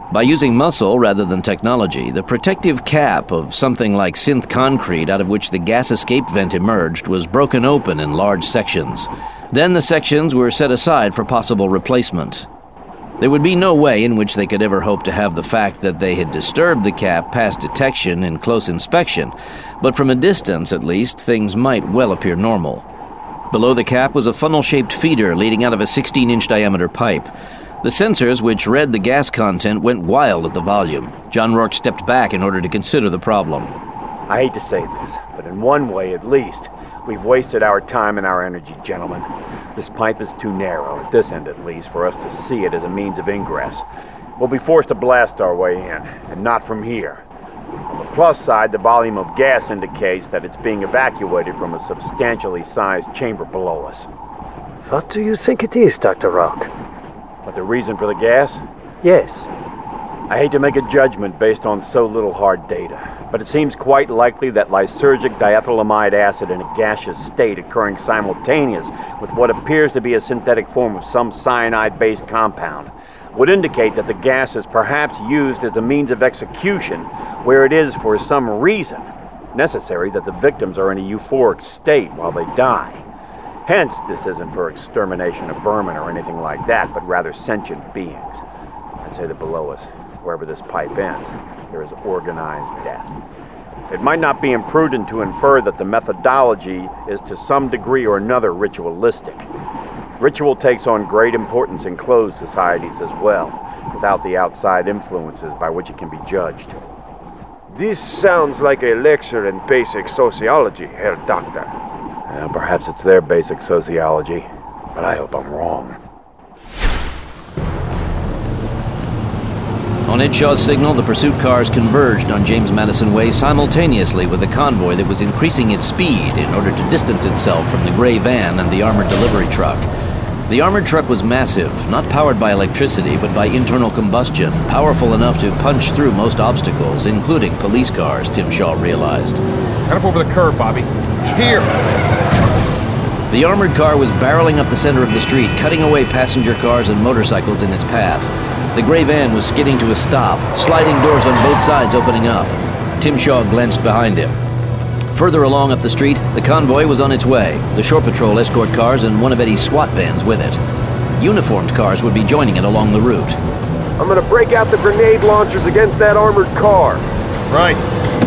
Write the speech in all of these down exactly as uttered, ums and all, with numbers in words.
By using muscle rather than technology, the protective cap of something like synth concrete out of which the gas escape vent emerged was broken open in large sections. Then the sections were set aside for possible replacement. There would be no way in which they could ever hope to have the fact that they had disturbed the cap past detection in close inspection, but from a distance, at least, things might well appear normal. Below the cap was a funnel-shaped feeder leading out of a sixteen-inch diameter pipe. The sensors, which read the gas content, went wild at the volume. John Rourke stepped back in order to consider the problem. I hate to say this, but in one way at least, we've wasted our time and our energy, gentlemen. This pipe is too narrow, at this end at least, for us to see it as a means of ingress. We'll be forced to blast our way in, and not from here. On the plus side, the volume of gas indicates that it's being evacuated from a substantially sized chamber below us. What do you think it is, Doctor Rourke? But the reason for the gas? Yes. I hate to make a judgment based on so little hard data, but it seems quite likely that lysergic diethylamide acid in a gaseous state occurring simultaneous with what appears to be a synthetic form of some cyanide-based compound would indicate that the gas is perhaps used as a means of execution where it is, for some reason, necessary that the victims are in a euphoric state while they die. Hence, this isn't for extermination of vermin or anything like that, but rather sentient beings. I'd say that below us, wherever this pipe ends, there is organized death. It might not be imprudent to infer that the methodology is to some degree or another ritualistic. Ritual takes on great importance in closed societies as well, without the outside influences by which it can be judged. This sounds like a lecture in basic sociology, Herr Doctor. Well, perhaps it's their basic sociology, but I hope I'm wrong. On Ed Shaw's signal, the pursuit cars converged on James Madison Way simultaneously with a convoy that was increasing its speed in order to distance itself from the gray van and the armored delivery truck. The armored truck was massive, not powered by electricity, but by internal combustion, powerful enough to punch through most obstacles, including police cars, Tim Shaw realized. Head up over the curb, Bobby. Here! The armored car was barreling up the center of the street, cutting away passenger cars and motorcycles in its path. The gray van was skidding to a stop, sliding doors on both sides opening up. Tim Shaw glanced behind him. Further along up the street, the convoy was on its way, the Shore Patrol escort cars and one of Eddie's SWAT vans with it. Uniformed cars would be joining it along the route. I'm gonna break out the grenade launchers against that armored car. Right.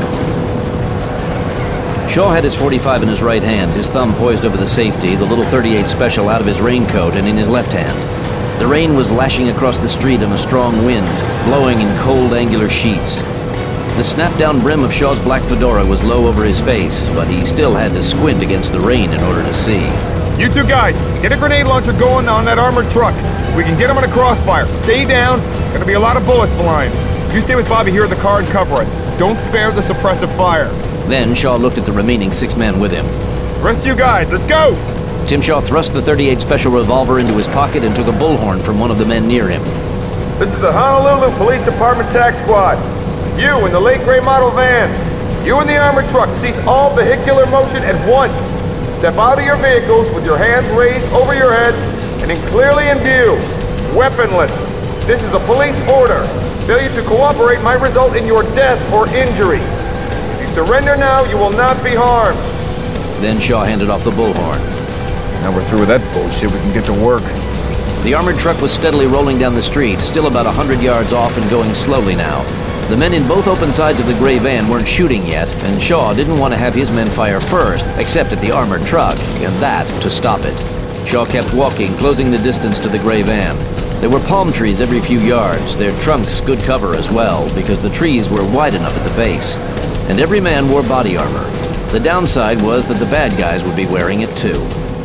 Shaw had his forty-five in his right hand, his thumb poised over the safety, the little thirty-eight Special out of his raincoat and in his left hand. The rain was lashing across the street in a strong wind, blowing in cold, angular sheets. The snap-down brim of Shaw's black fedora was low over his face, but he still had to squint against the rain in order to see. You two guys, get a grenade launcher going on that armored truck. We can get him on a crossfire. Stay down. Gonna be a lot of bullets flying. You stay with Bobby here at the car and cover us. Don't spare the suppressive fire. Then Shaw looked at the remaining six men with him. Rest of you guys, let's go! Tim Shaw thrust the thirty-eight Special revolver into his pocket and took a bullhorn from one of the men near him. This is the Honolulu Police Department TAC Squad. You in the late gray model van. You in the armored truck, cease all vehicular motion at once. Step out of your vehicles with your hands raised over your heads and in clearly in view. Weaponless. This is a police order. Failure to cooperate might result in your death or injury. If you surrender now, you will not be harmed. Then Shaw handed off the bullhorn. Now we're through with that bullshit, we can get to work. The armored truck was steadily rolling down the street, still about a hundred yards off and going slowly now. The men in both open sides of the gray van weren't shooting yet, and Shaw didn't want to have his men fire first, except at the armored truck, and that to stop it. Shaw kept walking, closing the distance to the gray van. There were palm trees every few yards, their trunks good cover as well, because the trees were wide enough at the base. And every man wore body armor. The downside was that the bad guys would be wearing it too.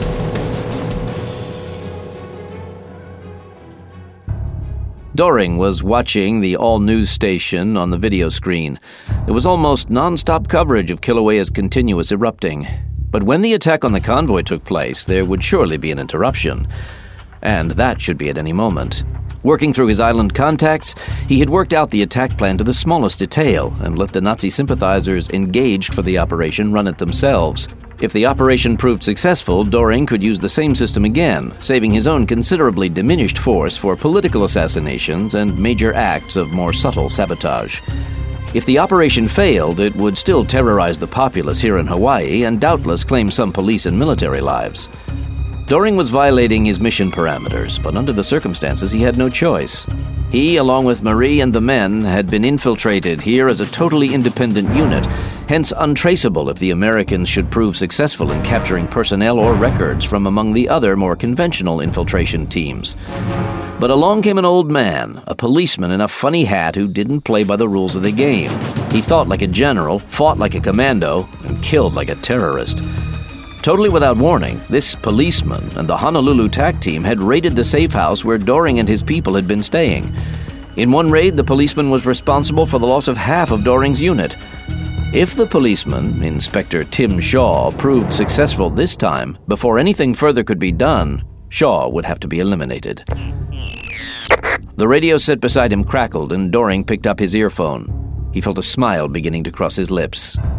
Doring was watching the all-news station on the video screen. There was almost non-stop coverage of Kilauea's continuous erupting. But when the attack on the convoy took place, there would surely be an interruption. And that should be at any moment. Working through his island contacts, he had worked out the attack plan to the smallest detail and let the Nazi sympathizers engaged for the operation run it themselves. If the operation proved successful, Doring could use the same system again, saving his own considerably diminished force for political assassinations and major acts of more subtle sabotage. If the operation failed, it would still terrorize the populace here in Hawaii and doubtless claim some police and military lives. Doring was violating his mission parameters, but under the circumstances he had no choice. He, along with Marie and the men, had been infiltrated here as a totally independent unit, hence untraceable if the Americans should prove successful in capturing personnel or records from among the other more conventional infiltration teams. But along came an old man, a policeman in a funny hat who didn't play by the rules of the game. He thought like a general, fought like a commando, and killed like a terrorist. Totally without warning, this policeman and the Honolulu T A C team had raided the safe house where Doring and his people had been staying. In one raid, the policeman was responsible for the loss of half of Doring's unit. If the policeman, Inspector Tim Shaw, proved successful this time, before anything further could be done, Shaw would have to be eliminated. The radio set beside him crackled and Doring picked up his earphone. He felt a smile beginning to cross his lips.